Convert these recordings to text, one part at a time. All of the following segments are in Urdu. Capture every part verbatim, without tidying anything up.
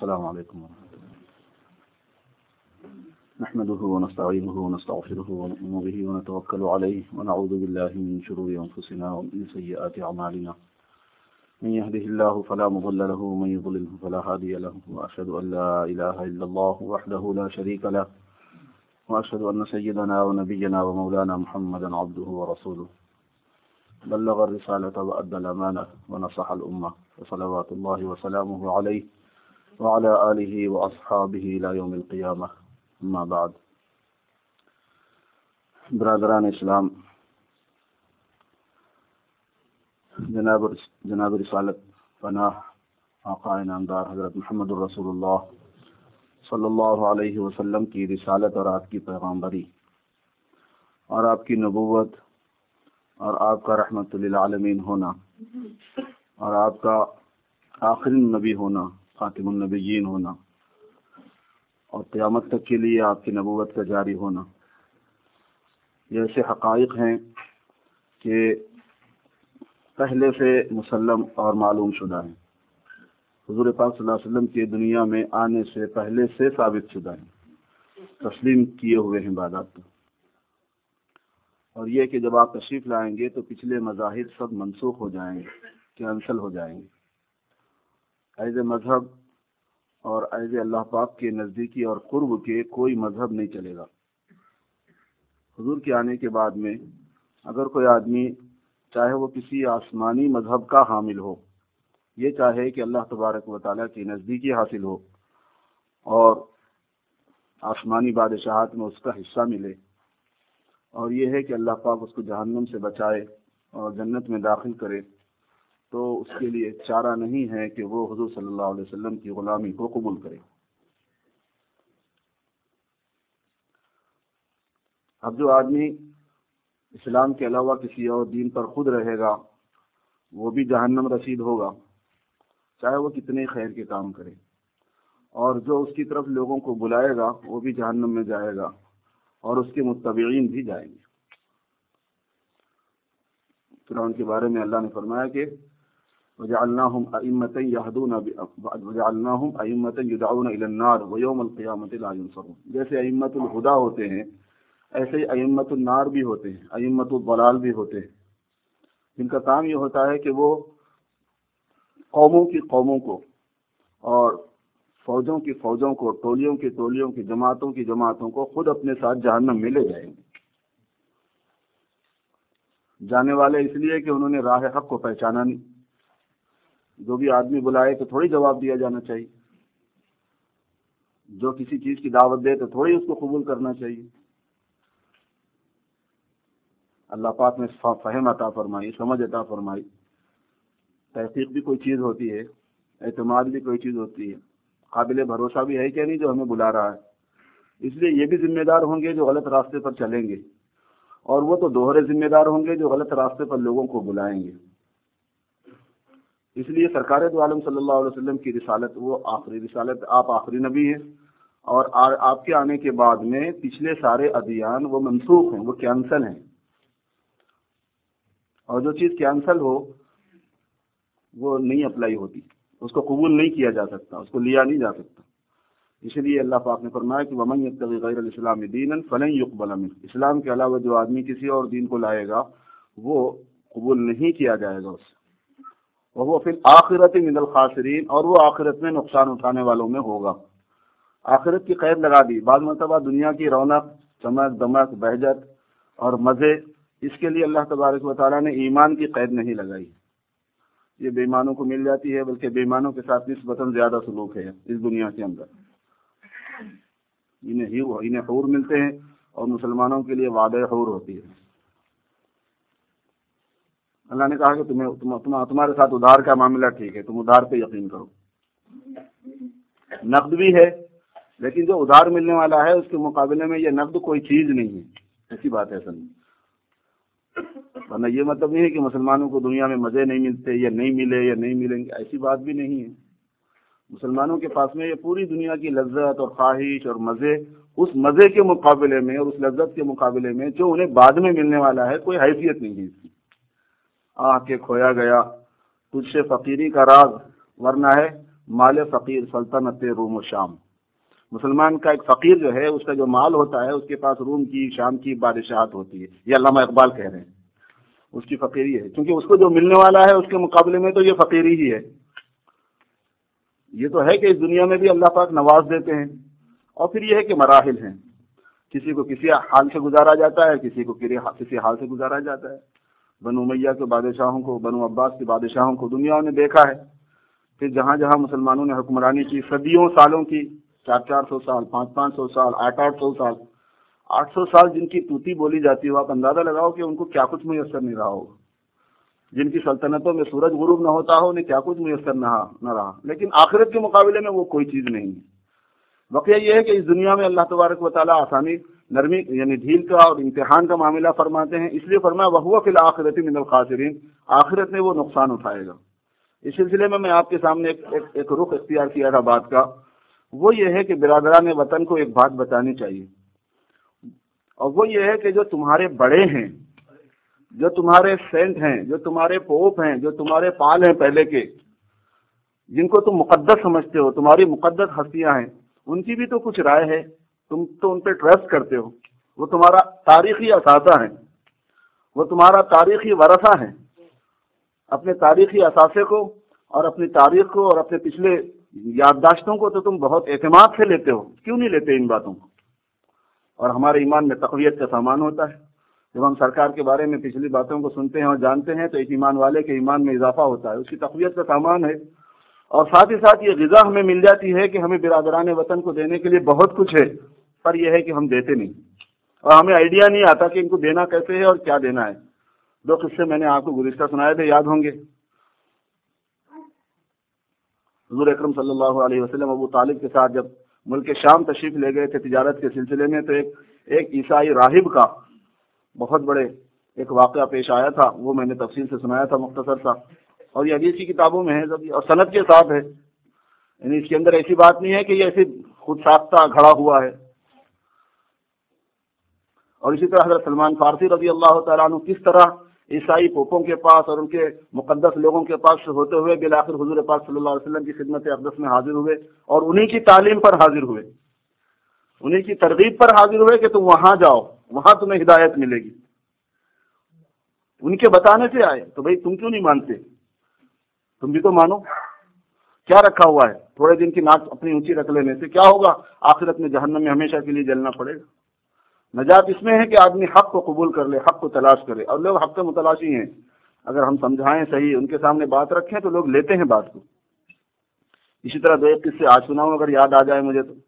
السلام علیکم ورحمۃ اللہ نحمده ونستعینه ونستغفره ونؤمن به ونتوکل علیہ ونعوذ باللہ من شرور انفسنا ومن سیئات اعمالنا من يهده الله فلا مضل له ومن يضلل فلا هادي له واشهد ان لا اله الا الله وحده لا شريك له واشهد ان سيدنا ونبينا ومولانا محمدا عبده ورسوله بلغ الرسالة وأدى الأمانة ونصح الأمة وصلوات الله وسلامه عليه وعلى آله وأصحابه إلى يوم القيامة أما بعد. برادران اسلام، جناب جناب رسالت پناہ آقا انعامدار حضرت محمد الرسول اللہ صلی اللہ علیہ وسلم کی رسالت اور آپ کی پیغامبری اور آپ کی نبوت اور آپ کا رحمت للعالمین ہونا اور آپ کا آخری نبی ہونا، خاتم النبیین ہونا اور قیامت تک کے لیے آپ کی نبوت کا جاری ہونا، یہ ایسے حقائق ہیں کہ پہلے سے مسلم اور معلوم شدہ ہیں، حضور پاک صلی اللہ علیہ وسلم کے دنیا میں آنے سے پہلے سے ثابت شدہ ہیں، تسلیم کیے ہوئے ہیں بعدات. اور یہ کہ جب آپ تشریف لائیں گے تو پچھلے مذاہب سب منسوخ ہو جائیں گے، کینسل ہو جائیں گے. ایز مذہب اور ایز اللہ پاک کے نزدیکی اور قرب کے کوئی مذہب نہیں چلے گا. حضور کے آنے کے بعد میں اگر کوئی آدمی چاہے وہ کسی آسمانی مذہب کا حامل ہو، یہ چاہے کہ اللہ تبارک و تعالیٰ کی نزدیکی حاصل ہو اور آسمانی بادشاہت میں اس کا حصہ ملے، اور یہ ہے کہ اللہ پاک اس کو جہنم سے بچائے اور جنت میں داخل کرے، تو اس کے لیے چارہ نہیں ہے کہ وہ حضور صلی اللہ علیہ وسلم کی غلامی کو قبول کرے. اب جو آدمی اسلام کے علاوہ کسی اور دین پر خود رہے گا وہ بھی جہنم رسید ہوگا، چاہے وہ کتنے خیر کے کام کرے، اور جو اس کی طرف لوگوں کو بلائے گا وہ بھی جہنم میں جائے گا اور اس کے متبعین بھی جائیں گے. فرعون کے بارے میں اللہ نے فرمایا کہ وَجَعَلْنَاهُمْ أَئِمَّةً يَهْدُونَ وَجَعَلْنَاهُمْ أَئِمَّةً يُدْعَوْنَ إِلَى النَّارِ وَيَوْمَ الْقِيَامَةِ لَا يُنصَرُونَ. جیسے ائمۃ الہدیٰ ہوتے ہیں ایسے ہی ائمۃ النار بھی ہوتے ہیں، ائمۃ الضلال بھی ہوتے ہیں، جن کا کام یہ ہوتا ہے کہ وہ قوموں کی قوموں کو اور فوجوں کی فوجوں کو، ٹولیوں کی ٹولیوں کی، جماعتوں کی جماعتوں کو خود اپنے ساتھ جہنم میں لے جائیں گے. جانے والے اس لیے کہ انہوں نے راہ حق کو پہچانا نہیں. جو بھی آدمی بلائے تو تھوڑی جواب دیا جانا چاہیے، جو کسی چیز کی دعوت دے تو تھوڑی اس کو قبول کرنا چاہیے. اللہ پاک نے فہم عطا فرمائی، سمجھ عطا فرمائی. تحقیق بھی کوئی چیز ہوتی ہے، اعتماد بھی کوئی چیز ہوتی ہے، قابل بھروسہ بھی ہے کہ نہیں جو ہمیں بلا رہا ہے. اس لیے یہ بھی ذمہ دار ہوں گے جو غلط راستے پر چلیں گے، اور وہ تو دوہرے ذمہ دار ہوں گے جو غلط راستے پر لوگوں کو بلائیں گے. اس لیے سرکار دو عالم صلی اللہ علیہ وسلم کی رسالت وہ آخری رسالت، آپ آخری نبی ہیں، اور آپ کے آنے کے بعد میں پچھلے سارے ادیان وہ منسوخ ہیں، وہ کینسل ہیں. اور جو چیز کینسل ہو وہ نہیں اپلائی ہوتی، اس کو قبول نہیں کیا جا سکتا، اس کو لیا نہیں جا سکتا. اس لیے اللہ پاک نے فرمایا کہ وَمَن يَبْتَغِ غَيْرَ الْإِسْلَامِ دِينًا فَلَن يُقْبَلَ مِنْهُ. اسلام کے علاوہ جو آدمی کسی اور دین کو لائے گا وہ قبول نہیں کیا جائے گا اس سے. وَهُوَ فِي الْآخِرَةِ مِنَ الْخَاسِرِينَ. اور وہ آخرت میں نقصان اٹھانے والوں میں ہوگا. آخرت کی قید لگا دی. بعض مرتبہ دنیا کی رونق، چمک دمک، بہجت اور مزے، اس کے لیے اللہ تبارک و تعالیٰ نے ایمان کی قید نہیں لگائی. یہ بے ایمانوں کو مل جاتی ہے، بلکہ بے ایمانوں کے ساتھ نسبتاً زیادہ سلوک ہے اس دنیا کے اندر. انہیں ہی انہیں حور ملتے ہیں اور مسلمانوں کے لیے وعدہ حور ہوتی ہے. اللہ نے کہا کہ تمہیں تم, تم, تمہارے ساتھ ادھار کا معاملہ ٹھیک ہے، تم ادھار پہ یقین کرو. نقد بھی ہے لیکن جو ادھار ملنے والا ہے اس کے مقابلے میں یہ نقد کوئی چیز نہیں ہے. ایسی بات ہے اصل میں. ورنہ یہ مطلب نہیں ہے کہ مسلمانوں کو دنیا میں مزے نہیں ملتے یا نہیں ملے یا نہیں ملیں گے، ایسی بات بھی نہیں ہے. مسلمانوں کے پاس میں یہ پوری دنیا کی لذت اور خواہش اور مزے، اس مزے کے مقابلے میں اور اس لذت کے مقابلے میں جو انہیں بعد میں ملنے والا ہے کوئی حیثیت نہیں ہے اس کی. آ کے کھویا گیا تجھ سے فقیری کا راز، ورنہ ہے مال فقیر سلطنت روم و شام، مسلمان کا ایک فقیر جو ہے اس کا جو مال ہوتا ہے اس کے پاس روم کی شام کی بادشاہت ہوتی ہے، یہ علامہ اقبال کہہ رہے ہیں، اس کی فقیری ہے، کیونکہ اس کو جو ملنے والا ہے اس کے مقابلے میں تو یہ فقیری ہی ہے۔ یہ تو ہے کہ اس دنیا میں بھی اللہ پاک نواز دیتے ہیں، اور پھر یہ ہے کہ مراحل ہیں، کسی کو کسی حال سے گزارا جاتا ہے، کسی کو کسی حال سے گزارا جاتا ہے۔ بنو امیہ کے بادشاہوں کو، بنو عباس کے بادشاہوں کو دنیا نے دیکھا ہے، پھر جہاں جہاں مسلمانوں نے حکمرانی کی صدیوں سالوں کی، چار چار سو سال، پانچ پانچ سو سال، آٹھ آٹھ سو سال، آٹھ سو سال جن کی توتی بولی جاتی ہو، آپ اندازہ لگاؤ کہ ان کو کیا کچھ میسر نہیں رہا ہوگا۔ جن کی سلطنتوں میں سورج غروب نہ ہوتا ہو انہیں کیا کچھ میسر نہ نہ رہا، لیکن آخرت کے مقابلے میں وہ کوئی چیز نہیں ہے۔ واقعہ یہ ہے کہ اس دنیا میں اللہ تبارک و تعالیٰ آسانی، نرمی یعنی ڈھیل کا اور امتحان کا معاملہ فرماتے ہیں، اس لیے فرمایا وَهُوَ فِي الْآخِرَةِ مِنَ الْخَاسِرِينَ، آخرت میں وہ نقصان اٹھائے گا۔ اس سلسلے میں میں آپ کے سامنے ایک, ایک, ایک رخ اختیار کیا تھا بات کا، وہ یہ ہے کہ برادران وطن کو ایک بات بتانی چاہیے، اور وہ یہ ہے کہ جو تمہارے بڑے ہیں، جو تمہارے سینٹ ہیں، جو تمہارے پوپ ہیں، جو تمہارے پال ہیں پہلے کے، جن کو تم مقدس سمجھتے ہو، تمہاری مقدس ہستیاں ہیں، ان کی بھی تو کچھ رائے ہے، تم تو ان پہ ٹرسٹ کرتے ہو، وہ تمہارا تاریخی اثاثہ ہیں، وہ تمہارا تاریخی ورثہ ہیں۔ اپنے تاریخی اثاثے کو اور اپنی تاریخ کو اور اپنے پچھلے یادداشتوں کو تو تم بہت اعتماد سے لیتے ہو، کیوں نہیں لیتے ان باتوں کو؟ اور ہمارے ایمان میں تقویت کا سامان ہوتا ہے، جب ہم سرکار کے بارے میں پچھلی باتوں کو سنتے ہیں اور جانتے ہیں تو ایک ایمان والے کے ایمان میں اضافہ ہوتا ہے، اس کی تقویت کا سامان ہے، اور ساتھ ہی ساتھ یہ غذا ہمیں مل جاتی ہے کہ ہمیں برادران وطن کو دینے کے لیے بہت کچھ ہے، پر یہ ہے کہ ہم دیتے نہیں، اور ہمیں آئیڈیا نہیں آتا کہ ان کو دینا کیسے ہے اور کیا دینا ہے۔ دو قصے میں نے آپ کو گزشتہ سنائے تھے، یاد ہوں گے۔ حضور اکرم صلی اللہ علیہ وسلم ابو طالب کے ساتھ جب ملک شام تشریف لے گئے تھے تجارت کے سلسلے میں، تو ایک ایک عیسائی راہب کا بہت بڑے ایک واقعہ پیش آیا تھا، وہ میں نے تفصیل سے سنایا تھا مختصر سا، اور یہ حدیث کی کتابوں میں ہے اور سند کے ساتھ ہے، یعنی اس کے اندر ایسی بات نہیں ہے کہ یہ ایسے خود ساختہ کھڑا ہوا ہے۔ اور اسی طرح حضرت سلمان فارسی رضی اللہ تعالیٰ عنہ کس طرح عیسائی پوپوں کے پاس اور ان کے مقدس لوگوں کے پاس ہوتے ہوئے بالآخر حضور پاک صلی اللہ علیہ وسلم کی خدمت اقدس میں حاضر ہوئے، اور انہی کی تعلیم پر حاضر ہوئے، انہی کی ترغیب پر حاضر ہوئے کہ تم وہاں جاؤ، وہاں تمہیں ہدایت ملے گی۔ ان کے بتانے سے آئے، تو بھائی تم کیوں نہیں مانتے؟ تم بھی تو مانو، کیا رکھا ہوا ہے؟ تھوڑے دن کی ناک اپنی اونچی رکھ لینے سے کیا ہوگا؟ آخرت میں جہنم میں ہمیشہ کے لیے جلنا پڑے گا۔ نجات اس میں ہے کہ آدمی حق کو قبول کر لے، حق کو تلاش کرے، اور لوگ حق کے متلاشی ہیں، اگر ہم سمجھائیں صحیح، ان کے سامنے بات رکھیں تو لوگ لیتے ہیں بات کو۔ اسی طرح دو ایک قصے آج سناؤں اگر یاد آ جائے مجھے تو۔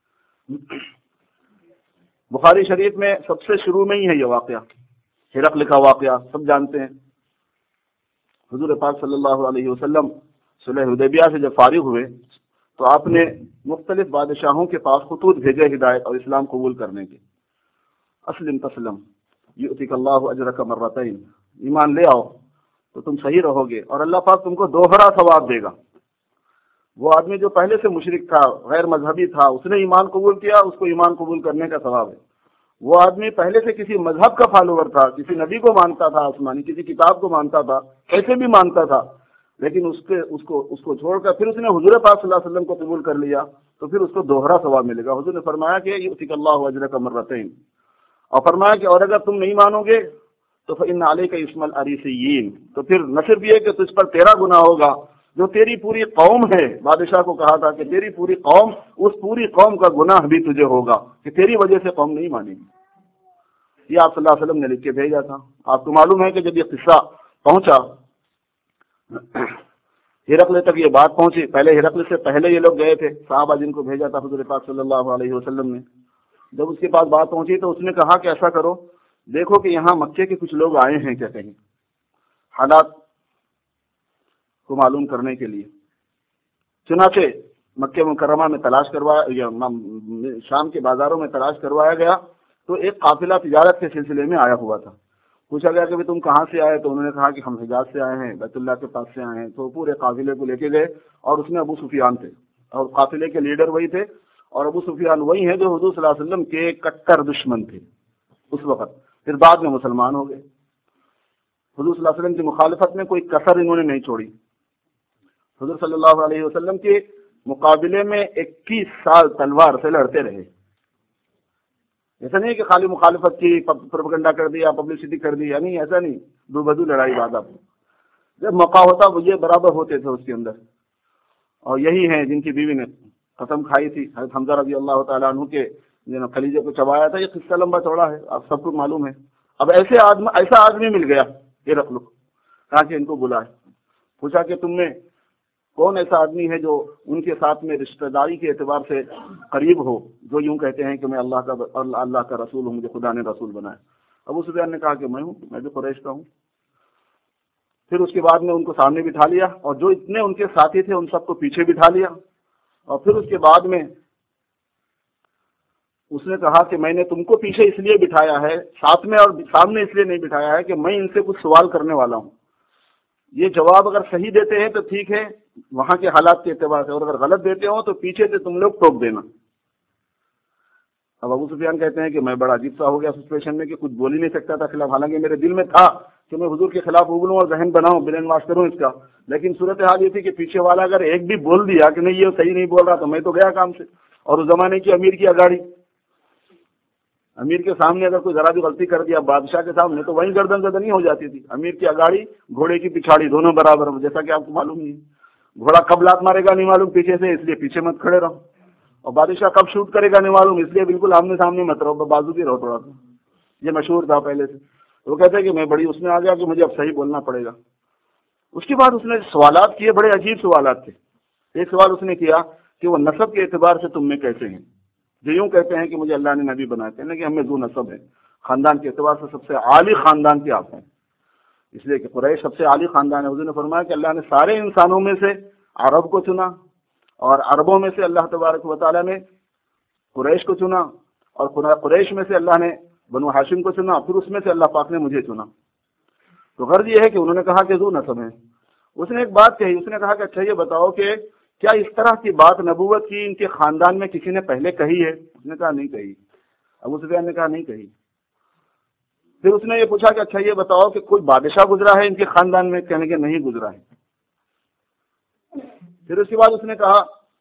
بخاری شریف میں سب سے شروع میں ہی ہے یہ واقعہ، ہرقل کا واقعہ سب جانتے ہیں۔ حضور پاک صلی اللہ علیہ وسلم صلح حدیبیہ سے جب فارغ ہوئے تو آپ نے مختلف بادشاہوں کے پاس خطوط بھیجے ہدایت اور اسلام قبول کرنے کے۔ اسلم تسلم یؤتیک اللہ اجرک مرتین، ایمان لے آؤ تو تم صحیح رہو گے اور اللہ پاک تم کو دوہرا ثواب دے گا۔ وہ آدمی جو پہلے سے مشرک تھا، غیر مذہبی تھا، اس نے ایمان قبول کیا، اس کو ایمان قبول کرنے کا ثواب ہے۔ وہ آدمی پہلے سے کسی مذہب کا فالوور تھا، کسی نبی کو مانتا تھا آسمانی، کسی کتاب کو مانتا تھا، کیسے بھی مانتا تھا، لیکن اس کے اس کو اس کو چھوڑ کر پھر اس نے حضور پاک صلی اللہ علیہ وسلم کو قبول کر لیا تو پھر اس کو دوہرا ثواب ملے گا۔ حضور نے فرمایا کہ یؤتیک اللہ اجرک مرتین، اور فرمایا کہ اور اگر تم نہیں مانو گے تو فإن علیک اسم العریسیین، تو پھر نہ صرف یہ کہ تجھ پر تیرا گناہ ہوگا، جو تیری پوری قوم ہے، بادشاہ کو کہا تھا کہ تیری پوری قوم، اس پوری قوم کا گناہ بھی تجھے ہوگا کہ تیری وجہ سے قوم نہیں مانے گی۔ یہ آپ صلی اللہ علیہ وسلم نے لکھ کے بھیجا تھا۔ آپ کو معلوم ہے کہ جب یہ قصہ پہنچا ہرقل تک، یہ بات پہنچی، پہلے ہرقل سے پہلے یہ لوگ گئے تھے، صحابہ جن کو بھیجا تھا حضور پاک صلی اللہ علیہ وسلم نے، جب اس کے پاس بات پہنچی تو اس نے کہا کہ ایسا کرو، دیکھو کہ یہاں مکے کے کچھ لوگ آئے ہیں کیا کہیں، حالات کو معلوم کرنے کے لیے۔ چنانچہ مکہ مکرمہ میں تلاش کروایا، یا شام کے بازاروں میں تلاش کروایا گیا تو ایک قافلہ تجارت کے سلسلے میں آیا ہوا تھا۔ پوچھا گیا کہ تم کہاں سے آئے، تو انہوں نے کہا کہ ہم حجاز سے آئے ہیں، بیت اللہ کے پاس سے آئے ہیں۔ تو پورے قافلے کو لے کے گئے، اور اس میں ابو سفیان تھے، اور قافلے کے لیڈر وہی تھے، اور ابو سفیان وہی ہیں جو حضور صلی اللہ علیہ وسلم کے کٹر دشمن تھے اس وقت، پھر بعد میں مسلمان ہو گئے۔ حضور صلی اللہ علیہ وسلم کی مخالفت میں کوئی کسر انہوں نے نہیں چھوڑی۔ حضور صلی اللہ علیہ وسلم کے مقابلے میں اکیس سال تلوار سے لڑتے رہے. ایسا نہیں کہ خالی مخالفت کی، پروپیگنڈا کر دیا، پبلسٹی کر دی، یعنی ایسا نہیں، دو بدو لڑائی بات. آپ جب موقع ہوتا وہ یہ برابر ہوتے تھے اس کے اندر. اور یہی ہیں جن کی بیوی نے قسم کھائی تھی، حضرت حمزہ رضی اللہ تعالیٰ عنہ کے خلیجے کو چبایا تھا. یہ قصہ لمبا چوڑا ہے، آپ سب کو معلوم ہے. اب ایسے آدمی ایسا آدمی مل گیا یہ رکھ لو، کہا کہ ان کو بلائے. پوچھا کہ تم میں کون ایسا آدمی ہے جو ان کے ساتھ میں رشتہ داری کے اعتبار سے قریب ہو، جو یوں کہتے ہیں کہ میں اللہ کا اللہ کا رسول ہوں، مجھے خدا نے رسول بنایا. ابو سفیان نے کہا کہ میں ہوں، میں بھی قریش کا ہوں. پھر اس کے بعد میں ان کو سامنے بٹھا لیا، اور جو اتنے ان کے ساتھی تھے ان سب کو پیچھے بٹھا لیا. اور پھر اس کے بعد میں اس نے کہا کہ میں نے تم کو پیچھے اس لیے بٹھایا ہے ساتھ میں اور سامنے اس لیے نہیں بٹھایا ہے کہ میں ان سے کچھ سوال کرنے والا ہوں. یہ جواب اگر صحیح دیتے ہیں تو ٹھیک ہے وہاں کے حالات کے اعتبار سے، اور اگر غلط دیتے ہو تو پیچھے سے تم لوگ ٹوک دینا. اب ابو سفیان کہتے ہیں کہ میں بڑا عجیب سا ہو گیا سچویشن میں کہ کچھ بول ہی نہیں سکتا تھا خلاف، حالانکہ میرے دل میں تھا کہ میں حضور کے خلاف ابلوں اور ذہن بناؤں، برین واش کروں اس کا. لیکن صورتحال یہ تھی کہ پیچھے والا اگر ایک بھی بول دیا کہ نہیں یہ صحیح نہیں بول رہا تو میں تو گیا کام سے. اور اس زمانے کی امیر کی اگاڑی، امیر کے سامنے اگر کوئی ذرا بھی غلطی کر دیا بادشاہ کے سامنے تو وہیں گردن زدنی ہو جاتی تھی. امیر کی اگاڑی گھوڑے کی پچھاڑی دونوں برابر، جیسا کہ آپ کو معلوم نہیں، گھوڑا کب لات مارے گا نہیں معلوم پیچھے سے، اس لیے پیچھے مت کھڑے رہو. اور بادشاہ کب شوٹ کرے گا نہیں معلوم، اس لیے بالکل آمنے سامنے مت رہو، بازو بھی رہو تھوڑا سا. یہ مشہور تھا پہلے سے. وہ کہتے ہیں کہ میں بڑی اس میں آ گیا کہ مجھے اب صحیح بولنا پڑے گا. اس کے بعد اس نے سوالات کیے، بڑے عجیب سوالات تھے. ایک سوال اس نے کیا کہ وہ نسب کے اعتبار سے تم میں کیسے ہیں، جو یوں کہتے ہیں کہ مجھے اللہ نے نبی بنایا، کہنے کہ ہمیں ذو نسب ہے، خاندان کے اعتبار سے سب سے عالی خاندان کے آپ ہیں، اس لیے کہ قریش سب سے عالی خاندان ہے. حضور نے فرمایا کہ اللہ نے سارے انسانوں میں سے عرب کو چنا، اور عربوں میں سے اللہ تبارک و تعالیٰ نے قریش کو چنا، اور قریش میں سے اللہ نے بنو ہاشم کو چنا، پھر اس میں سے اللہ پاک نے مجھے چنا. تو غرض یہ ہے کہ انہوں نے کہا کہ ذو نسب ہیں. اس نے ایک بات کہی، اس نے کہا کہ اچھا یہ بتاؤ کہ کیا اس طرح کی بات نبوت کی ان کے خاندان میں کسی نے پہلے کہی ہے؟ اس نے کہا نہیں کہی. ابو سفیان نے کہا نہیں کہی. پھر اس نے یہ پوچھا کہ اچھا یہ بتاؤ کہ کوئی بادشاہ گزرا ہے ان کے خاندان میں؟ کہنے کہ نہیں گزرا ہے. پھر اس کے بعد اس نے کہا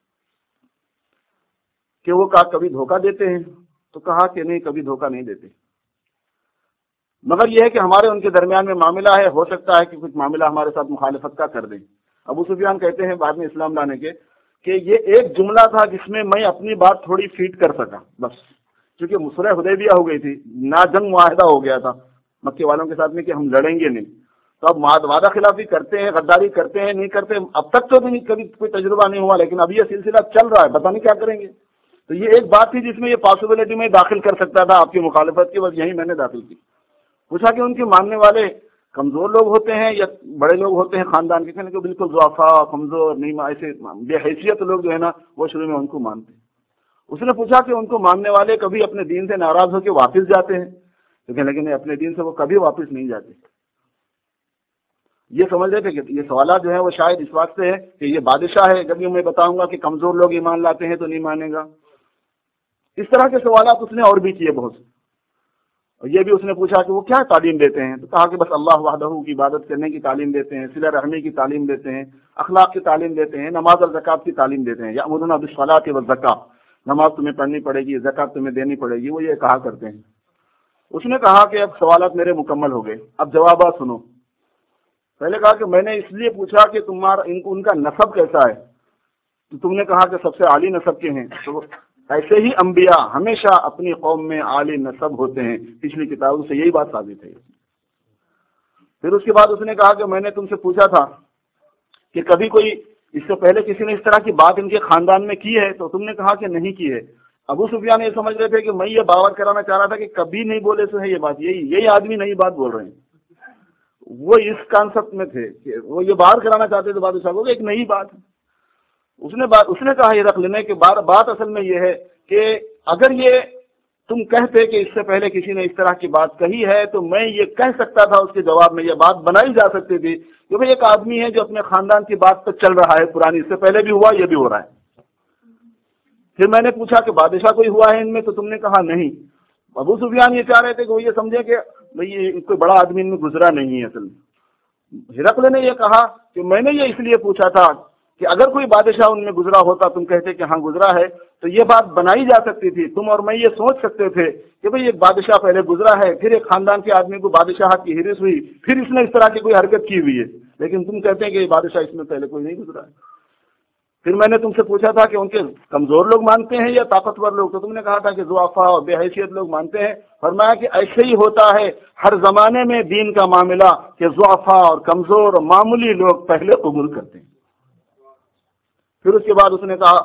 کہ وہ کہا کبھی دھوکہ دیتے ہیں؟ تو کہا کہ نہیں کبھی دھوکہ نہیں دیتے، مگر یہ ہے کہ ہمارے ان کے درمیان میں معاملہ ہے، ہو سکتا ہے کہ کچھ معاملہ ہمارے ساتھ مخالفت کا کر دیں. ابو سفیان کہتے ہیں بعد میں اسلام لانے کے کہ یہ ایک جملہ تھا جس میں میں اپنی بات تھوڑی فیٹ کر سکا بس، کیونکہ صلح حدیبیہ ہو گئی تھی، نا جنگ معاہدہ ہو گیا تھا مکے والوں کے ساتھ میں کہ ہم لڑیں گے نہیں. تو اب وعدہ خلافی کرتے ہیں، غداری کرتے ہیں، نہیں کرتے، اب تک تو نہیں کبھی کوئی تجربہ نہیں ہوا، لیکن اب یہ سلسلہ چل رہا ہے، پتہ نہیں کیا کریں گے. تو یہ ایک بات تھی جس میں یہ پاسبلٹی میں داخل کر سکتا تھا آپ کی مخالفت کی، بس یہی میں نے داخل کی. پوچھا کہ ان کے ماننے والے کمزور لوگ ہوتے ہیں یا بڑے لوگ ہوتے ہیں خاندان کے؟ کہنے کہ بالکل ضعفاء، کمزور، نہیں ایسے بے حیثیت لوگ جو ہے نا وہ شروع میں ان کو مانتے ہیں. اس نے پوچھا کہ ان کو ماننے والے کبھی اپنے دین سے ناراض ہو کے واپس جاتے ہیں؟ تو کہنے لگے نہیں، اپنے دین سے وہ کبھی واپس نہیں جاتے. یہ سمجھ رہے تھے کہ یہ سوالات جو ہیں وہ شاید اس بات سے ہے کہ یہ بادشاہ ہے، جب یہ میں بتاؤں گا کہ کمزور لوگ ایمان لاتے ہیں تو نہیں مانے گا. اس طرح کے سوالات اس نے اور بھی کیے بہت. اور یہ بھی اس نے پوچھا کہ وہ کیا تعلیم دیتے ہیں؟ تو کہا کہ بس اللہ وحدہ کی عبادت کرنے کی تعلیم دیتے ہیں، صلہ رحمی کی تعلیم دیتے ہیں، اخلاق کی تعلیم دیتے ہیں، نماز اور زکوٰۃ کی تعلیم دیتے ہیں. یأمرون بالصلاۃ والزکاۃ، نماز تمہیں پڑھنی پڑے گی، زکوٰۃ تمہیں دینی پڑے گی، وہ یہ کہا کرتے ہیں. اس نے کہا کہ اب سوالات میرے مکمل ہو گئے، اب جوابات سنو. پہلے کہا کہ میں نے اس لیے پوچھا کہ تمہارا ان کا نسب کیسا ہے، تو تم نے کہا کہ سب سے عالی نسب کے ہیں. تو ایسے ہی انبیاء ہمیشہ اپنی قوم میں عالی نسب ہوتے ہیں، پچھلی کتابوں سے یہی بات ثابت ہے. پھر اس کے بعد اس نے کہا کہ میں نے تم سے پوچھا تھا کہ کبھی کوئی اس سے پہلے کسی نے اس طرح کی بات ان کے خاندان میں کی ہے؟ تو تم نے کہا کہ نہیں کی ہے. ابو سفیان یہ سمجھ رہے تھے کہ میں یہ باور کرانا چاہ رہا تھا کہ کبھی نہیں بولے تو ہے یہ بات، یہی یہی آدمی نئی بات بول رہے ہیں. وہ اس کانسیپٹ میں تھے کہ وہ یہ باہر کرانا چاہتے تھے بادشاہ کو کہ ایک نئی بات ہے. اس نے بات اس نے کہا یہ رکھ لینے کے بعد بات اصل میں یہ ہے کہ اگر یہ تم کہتے کہ اس سے پہلے کسی نے اس طرح کی بات کہی ہے تو میں یہ کہہ سکتا تھا، اس کے جواب میں یہ بات بنائی جا سکتی تھی کہ بھئی ایک آدمی ہے جو اپنے خاندان کی بات پر چل رہا ہے، پرانی، اس سے پہلے بھی ہوا، یہ بھی ہو رہا ہے. پھر میں نے پوچھا کہ بادشاہ کوئی ہوا ہے ان میں؟ تو تم نے کہا نہیں. ابو سفیان یہ چاہ رہے تھے کہ وہ یہ سمجھے کہ بھئی یہ کوئی بڑا آدمی ان میں گزرا نہیں ہے. اصل میں ہرقل نے یہ کہا کہ میں نے یہ اس لیے پوچھا تھا کہ اگر کوئی بادشاہ ان میں گزرا ہوتا، تم کہتے کہ ہاں گزرا ہے، تو یہ بات بنائی جا سکتی تھی، تم اور میں یہ سوچ سکتے تھے کہ بھئی ایک بادشاہ پہلے گزرا ہے، پھر ایک خاندان کے آدمی کو بادشاہت کی ہرس ہوئی، پھر اس نے اس طرح کی کوئی حرکت کی ہوئی ہے، لیکن تم کہتے ہیں کہ یہ بادشاہ اس میں پہلے کوئی نہیں گزرا ہے۔ پھر میں نے تم سے پوچھا تھا کہ ان کے کمزور لوگ مانتے ہیں یا طاقتور لوگ، تو تم نے کہا تھا کہ ضعفاء اور بے حیثیت لوگ مانتے ہیں۔ فرمایا کہ ایسے ہی ہوتا ہے ہر زمانے میں دین کا معاملہ کہ ضعفاء اور کمزور اور معمولی لوگ پہلے قبول کرتے ہیں۔ پھر اس کے بعد اس نے کہا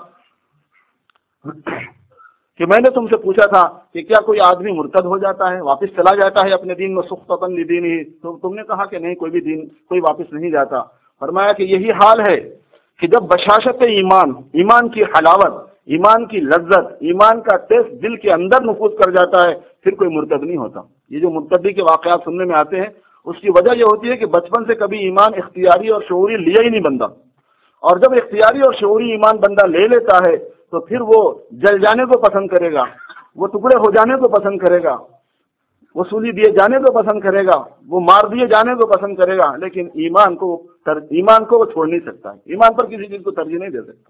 کہ میں نے تم سے پوچھا تھا کہ کیا کوئی آدمی مرتد ہو جاتا ہے، واپس چلا جاتا ہے اپنے دین میں سخطاً لدینہ، تو تم نے کہا کہ نہیں، کوئی بھی دین کوئی واپس نہیں جاتا۔ فرمایا کہ یہی حال ہے کہ جب بشاشت ایمان، ایمان کی حلاوت، ایمان کی لذت، ایمان کا ٹیسٹ دل کے اندر نفوذ کر جاتا ہے، پھر کوئی مرتد نہیں ہوتا۔ یہ جو مرتدی کے واقعات سننے میں آتے ہیں، اس کی وجہ یہ ہوتی ہے کہ بچپن سے کبھی ایمان اختیاری اور شعوری لیا ہی نہیں بندہ، اور جب اختیاری اور شعوری ایمان بندہ لے لیتا ہے تو پھر وہ جل جانے کو پسند کرے گا، وہ ٹکڑے ہو جانے کو پسند کرے گا، وہ سولی دیے جانے کو پسند کرے گا، وہ مار دیے جانے کو پسند کرے گا، لیکن ایمان کو تر... ایمان کو وہ چھوڑ نہیں سکتا ہے، ایمان پر کسی چیز کو ترجیح نہیں دے سکتا۔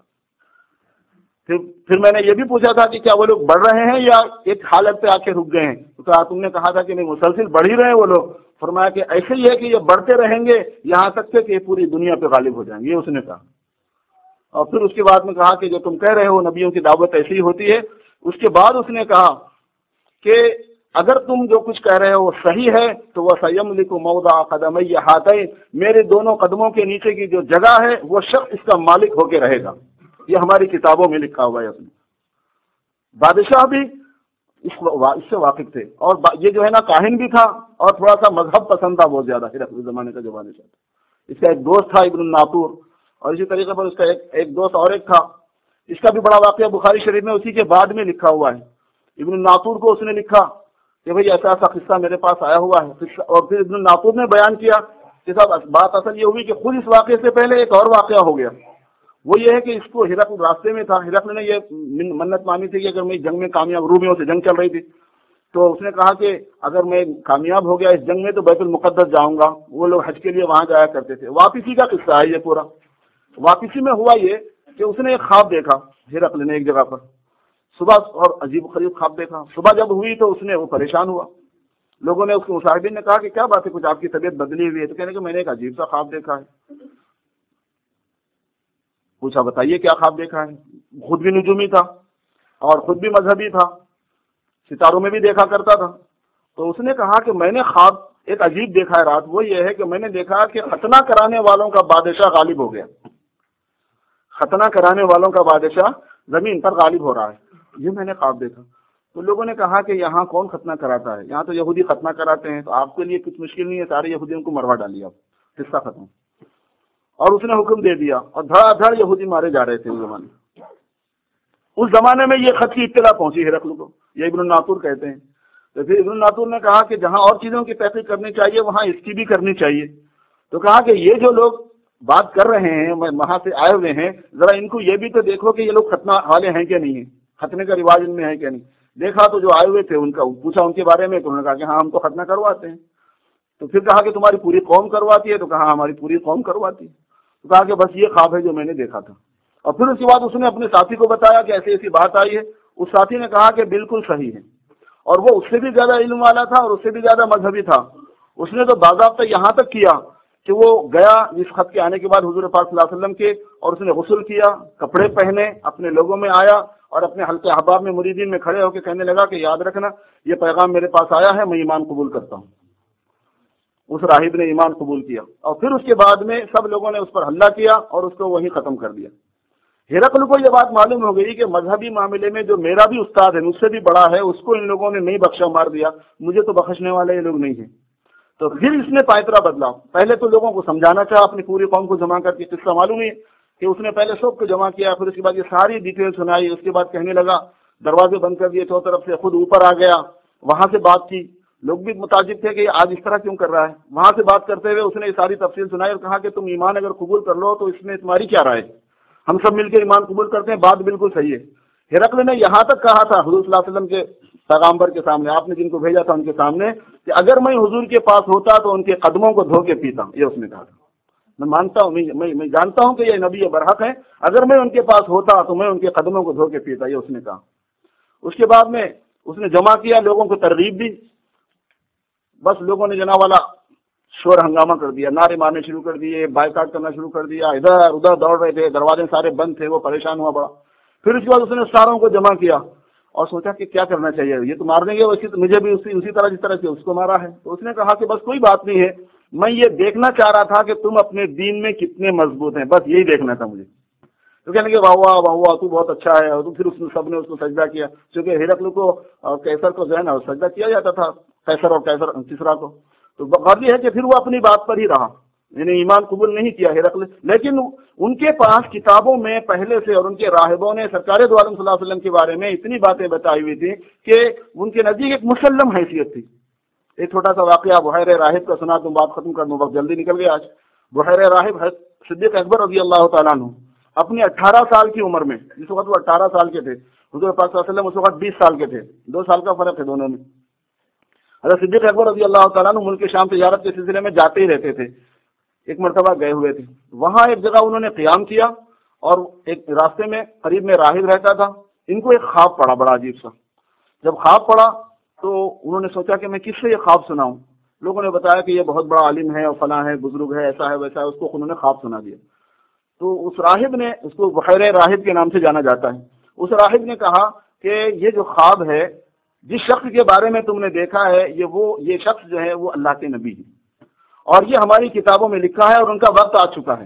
پھر پھر میں نے یہ بھی پوچھا تھا کہ کیا وہ لوگ بڑھ رہے ہیں یا ایک حالت پہ آ کے رک گئے ہیں، تو کہا تم نے کہا تھا کہ نہیں، مسلسل بڑھ ہی رہے ہیں وہ لوگ۔ فرمایا کہ ایسے ہی ہے کہ یہ بڑھتے رہیں گے یہاں تک کہ یہ پوری دنیا پہ غالب ہو جائیں گے، یہ اس نے کہا۔ اور پھر اس کے بعد میں کہا کہ جو تم کہہ رہے ہو نبیوں کی دعوت ایسی ہی ہوتی ہے۔ اس کے بعد اس نے کہا کہ اگر تم جو کچھ کہہ رہے ہو وہ صحیح ہے تو وہ سیملک موضع قدمی ہاتین، میرے دونوں قدموں کے نیچے کی جو جگہ ہے وہ شخص اس کا مالک ہو کے رہے گا، یہ ہماری کتابوں میں لکھا ہوا ہے۔ اپنے بادشاہ بھی اس اس سے واقف تھے، اور یہ جو ہے نا کاہن بھی تھا اور تھوڑا سا مذہب پسند تھا بہت زیادہ، ہرقل زمانے کا جو بادشاہ تھا۔ اس کا ایک دوست تھا ابن الناطور، اور اسی طریقے پر اس کا ایک ایک دوست اور ایک تھا، اس کا بھی بڑا واقعہ بخاری شریف میں اسی کے بعد میں لکھا ہوا ہے۔ ابن الناطور کو اس نے لکھا کہ بھئی ایسا ایسا قصہ میرے پاس آیا ہوا ہے، اور پھر ابن الناطور نے بیان کیا کہ صاحب بات اصل یہ ہوئی کہ خود اس واقعے سے پہلے ایک اور واقعہ ہو گیا، وہ یہ ہے کہ اس کو ہرقل راستے میں تھا، ہرقل نے یہ منت مانی تھی کہ اگر میں جنگ میں کامیاب، رومیوں سے جنگ چل رہی تھی، تو اس نے کہا کہ اگر میں کامیاب ہو گیا اس جنگ میں تو بیت المقدس جاؤں گا، وہ لوگ حج کے لیے وہاں جایا کرتے تھے۔ واپسی کا قصہ ہے یہ پورا۔ واپسی میں ہوا یہ کہ اس نے ایک خواب دیکھا، ہرقل نے ایک جگہ پر صبح، اور عجیب و غریب خواب دیکھا۔ صبح جب ہوئی تو اس نے وہ پریشان ہوا، لوگوں نے اس کے مصاحبین نے کہا کہ کیا بات ہے، کچھ آپ کی طبیعت بدلی ہوئی ہے؟ تو کہنے کہ میں نے ایک عجیب سا خواب دیکھا ہے۔ پوچھا بتائیے کیا خواب دیکھا ہے؟ خود بھی نجومی تھا اور خود بھی مذہبی تھا، ستاروں میں بھی دیکھا کرتا تھا۔ تو اس نے کہا کہ میں نے خواب ایک عجیب دیکھا ہے رات، وہ یہ ہے کہ میں نے دیکھا کہ ختنہ کرانے والوں کا بادشاہ غالب ہو گیا، ختنہ کرانے والوں کا بادشاہ زمین پر غالب ہو رہا ہے، یہ میں نے خواب دیکھا۔ تو لوگوں نے کہا کہ یہاں کون ختنہ کراتا ہے؟ یہاں تو یہودی ختنہ کراتے ہیں، تو آپ کے لیے کچھ مشکل نہیں ہے، سارے یہودیوں کو مروا ڈالیے آپ، قصہ ختم۔ اور اس نے حکم دے دیا، اور دھڑا دھڑ یہودی مارے جا رہے تھے اس زمانے میں۔ اس زمانے میں یہ خط کی اطلاع پہنچی ہرقل کو، یہ ابن الناطور کہتے ہیں۔ تو پھر ابن الناطور نے کہا کہ جہاں اور چیزوں کی تحقیق کرنی چاہیے وہاں اس کی بھی کرنی چاہیے۔ تو کہا کہ یہ جو لوگ بات کر رہے ہیں وہاں سے آئے ہوئے ہیں، ذرا ان کو یہ بھی تو دیکھو کہ یہ لوگ ختنہ والے ہیں کہ نہیں ہیں، ختنے کا رواج ان میں ہے کہ نہیں۔ دیکھا تو جو آئے ہوئے تھے ان کا پوچھا ان کے بارے میں، تو انہوں نے کہا کہ ہاں ہم تو ختنہ کرواتے ہیں۔ تو پھر کہا کہ تمہاری پوری قوم کرواتی ہے؟ تو کہا ہماری پوری قوم کرواتی ہے۔ تو کہا کہ بس یہ خواب ہے جو میں نے دیکھا تھا۔ اور پھر اس کے بعد اس نے اپنے ساتھی کو بتایا کہ ایسی ایسی بات آئی ہے۔ اس ساتھی نے کہا کہ بالکل صحیح ہے، اور وہ اس سے بھی زیادہ علم والا تھا اور اس سے بھی زیادہ مذہبی تھا۔ اس نے تو باضابطہ یہاں تک کیا کہ وہ گیا اس خط کے آنے کے بعد حضور پاک صلی اللہ علیہ وسلم کے، اور اس نے غسل کیا، کپڑے پہنے، اپنے لوگوں میں آیا اور اپنے حلقے احباب میں مریدین میں کھڑے ہو کے کہنے لگا کہ یاد رکھنا یہ پیغام میرے پاس آیا ہے، میں ایمان قبول کرتا ہوں۔ اس راہب نے ایمان قبول کیا، اور پھر اس کے بعد میں سب لوگوں نے اس پر حملہ کیا اور اس کو وہیں ختم کر دیا۔ ہرقل کو یہ بات معلوم ہو گئی کہ مذہبی معاملے میں جو میرا بھی استاد ہے، مجھ سے بھی بڑا ہے، اس کو ان لوگوں نے نہیں بخشا، مار دیا، مجھے تو بخشنے والے یہ لوگ نہیں ہیں۔ تو پھر اس نے پائترا بدلا، پہلے تو لوگوں کو سمجھانا چاہا، اپنی پوری قوم کو جمع کر کے، قصہ معلوم ہے کہ اس نے پہلے سب کو جمع کیا، پھر اس کے بعد یہ ساری ڈیٹیل سنائی، اس کے بعد کہنے لگا، دروازے بند کر دیے چاروں طرف سے، خود اوپر آ گیا، وہاں سے بات کی۔ لوگ بھی متعجب تھے کہ یہ آج اس طرح کیوں کر رہا ہے۔ وہاں سے بات کرتے ہوئے اس نے یہ ساری تفصیل سنائی اور کہا کہ تم ایمان اگر قبول کر لو تو اس میں تمہاری کیا رائے؟ ہم سب مل کے ایمان قبول کرتے ہیں، بات بالکل صحیح ہے۔ ہرقل نے یہاں تک کہا تھا حضور صلی اللہ علیہ وسلم کے پیغامبر کے سامنے، آپ نے جن کو بھیجا تھا ان کے سامنے، کہ اگر میں حضور کے پاس ہوتا تو ان کے قدموں کو دھو کے پیتا، یہ اس نے کہا تھا میں مانتا ہوں، میں میں جانتا ہوں کہ یہ نبی برحق ہیں، اگر میں ان کے پاس ہوتا تو میں ان کے قدموں کو دھو کے پیتا، یہ اس نے کہا۔ اس کے بعد میں اس نے جمع کیا، لوگوں کو ترغیب دی، بس لوگوں نے جناب والا شور ہنگامہ کر دیا، نعرے مارنے شروع کر دیے، بائیکاٹ کرنا شروع کر دیا، ادھر ادھر دوڑ رہے تھے، دروازے سارے بند تھے، وہ پریشان ہوا بڑا۔ پھر اس کے بعد اس نے ساروں کو جمع کیا اور سوچا کہ کیا کرنا چاہیے، یہ تو مار دیں گے ویسے تو مجھے بھی اسی اسی طرح جس طرح سے اس کو مارا ہے۔ تو اس نے کہا کہ بس کوئی بات نہیں ہے، میں یہ دیکھنا چاہ رہا تھا کہ تم اپنے دین میں کتنے مضبوط ہیں، بس یہی دیکھنا تھا مجھے۔ تو کہنے لگے واہ واہ واہ واہ تو بہت اچھا ہے، اور تو پھر اس نے سب نے اس کو سجدہ کیا، چونکہ ہرقل کو اور کیسر کو جو ہے نا سجدہ کیا جاتا تھا، قیصر اور کیسر کسریٰ کو۔ تو غرض یہ ہے کہ پھر وہ اپنی بات پر ہی رہا، یعنی ایمان قبول نہیں کیا ہرقل، لیکن ان کے پاس کتابوں میں پہلے سے اور ان کے راہبوں نے سرکار دو عالم صلی اللہ علیہ وسلم کے بارے میں اتنی باتیں بتائی ہوئی تھی کہ ان کے نزدیک ایک مسلم حیثیت تھی۔ ایک چھوٹا سا واقعہ بحیر راہب کا سنا، تم بات ختم کر دوں، وقت جلدی نکل گیا آج۔ بحیر راہب صدیق اکبر رضی اللہ تعالیٰ عنہ اپنی اٹھارہ سال کی عمر میں، جس وقت وہ اٹھارہ سال کے تھے، حضور پاک صلی اللہ علیہ وسلم اس وقت بیس سال کے تھے، دو سال کا فرق ہے دونوں میں۔ حضرت صدیق اکبر رضی اللہ تعالیٰ عنہ ملک شام تجارت کے سلسلے میں جاتے ہی رہتے تھے۔ ایک مرتبہ گئے ہوئے تھے، وہاں ایک جگہ انہوں نے قیام کیا اور ایک راستے میں قریب میں راہب رہتا تھا، ان کو ایک خواب پڑا بڑا عجیب سا۔ جب خواب پڑا تو انہوں نے سوچا کہ میں کس سے یہ خواب سناؤں، لوگوں نے بتایا کہ یہ بہت بڑا عالم ہے اور فلاں ہے، بزرگ ہے، ایسا ہے ویسا ہے، اس کو انہوں نے خواب سنا دیا۔ تو اس راہب نے، اس کو بحیر راہب کے نام سے جانا جاتا ہے، اس راہب نے کہا کہ یہ جو خواب ہے، جس شخص کے بارے میں تم نے دیکھا ہے، یہ وہ یہ شخص جو ہے وہ اللہ کے نبی ہے، اور یہ ہماری کتابوں میں لکھا ہے اور ان کا وقت آ چکا ہے۔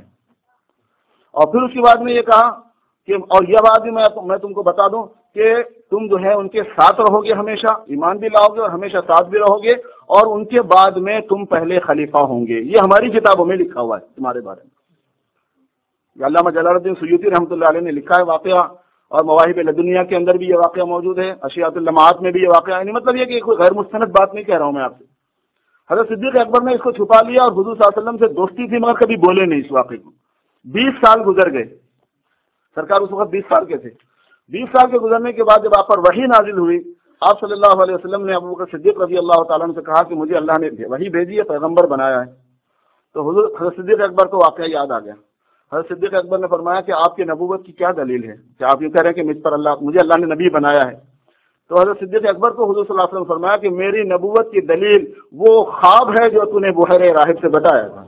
اور پھر اس کے بعد میں یہ کہا کہ اور یہ بات بھی میں میں تم کو بتا دوں کہ تم جو ہے ان کے ساتھ رہو گے، ہمیشہ ایمان بھی لاؤ گے اور ہمیشہ ساتھ بھی رہو گے، اور ان کے بعد میں تم پہلے خلیفہ ہوں گے، یہ ہماری کتابوں میں لکھا ہوا ہے تمہارے بارے میں۔ علامہ جلال الدین سیوطی رحمۃ اللہ علیہ نے لکھا ہے واقعہ، اور مواہب لدنیہ کے اندر بھی یہ واقعہ موجود ہے، اشیاء اللمعات میں بھی یہ واقعہ، یعنی مطلب یہ کہ کوئی غیر مستند بات نہیں کہہ رہا ہوں میں آپ سے۔ حضرت صدیق اکبر نے اس کو چھپا لیا اور حضور صلی اللہ علیہ وسلم سے دوستی تھی مگر کبھی بولے نہیں اس واقعے کو۔ بیس سال گزر گئے، سرکار اس وقت بیس سال کے تھے۔ بیس سال کے گزرنے کے بعد جب آپ پر وحی نازل ہوئی، آپ صلی اللہ علیہ وسلم نے ابو بکر صدیق رضی اللہ تعالیٰ عنہ سے کہا کہ مجھے اللہ نے وحی بھیجی ہے، پیغمبر بنایا ہے۔ تو حضور حضرت صدیق اکبر کو واقعہ یاد آ گیا۔ حضرت صدیق اکبر نے فرمایا کہ آپ کی نبوت کی کیا دلیل ہے کہ آپ یہ کہہ رہے ہیں کہ مجھ پر اللہ مجھے اللہ نے نبی بنایا ہے؟ تو حضرت صدیق اکبر کو حضور صلی اللہ علیہ وسلم فرمایا کہ میری نبوت کی دلیل وہ خواب ہے جو تو نے بحیر راہب سے بتایا تھا۔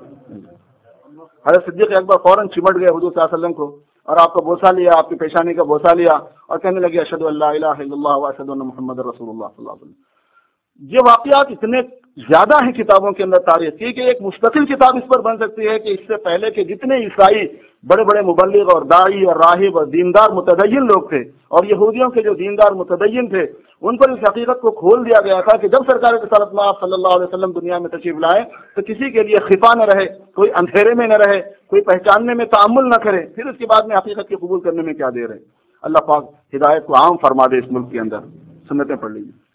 حضرت صدیق اکبر فوراً چمٹ گئے حضور صلی اللہ علیہ وسلم کو اور آپ کا بوسہ لیا، آپ کی پیشانی کا بوسہ لیا اور کہنے لگے اشہد ان لا الہ الا اللہ و اشہد ان محمد رسول اللہ صلی اللہ علیہ وسلم۔ یہ واقعات اتنے زیادہ ہیں کتابوں کے اندر تاریخ کی کہ ایک مستقل کتاب اس پر بن سکتی ہے کہ اس سے پہلے کے جتنے عیسائی بڑے بڑے مبلغ اور داعی اور راہب اور دیندار متدین لوگ تھے، اور یہودیوں کے جو دیندار متدین تھے، ان پر اس حقیقت کو کھول دیا گیا تھا کہ جب سرکار رسالت مآب صلی اللہ علیہ وسلم دنیا میں تشریف لائے تو کسی کے لیے خفا نہ رہے، کوئی اندھیرے میں نہ رہے، کوئی پہچاننے میں تعامل نہ کرے، پھر اس کے بعد میں حقیقت کے قبول کرنے میں کیا دیر ہے۔ اللہ پاک ہدایت کو عام فرما دے اس ملک کے اندر۔ سنتیں پڑھ لیجیے۔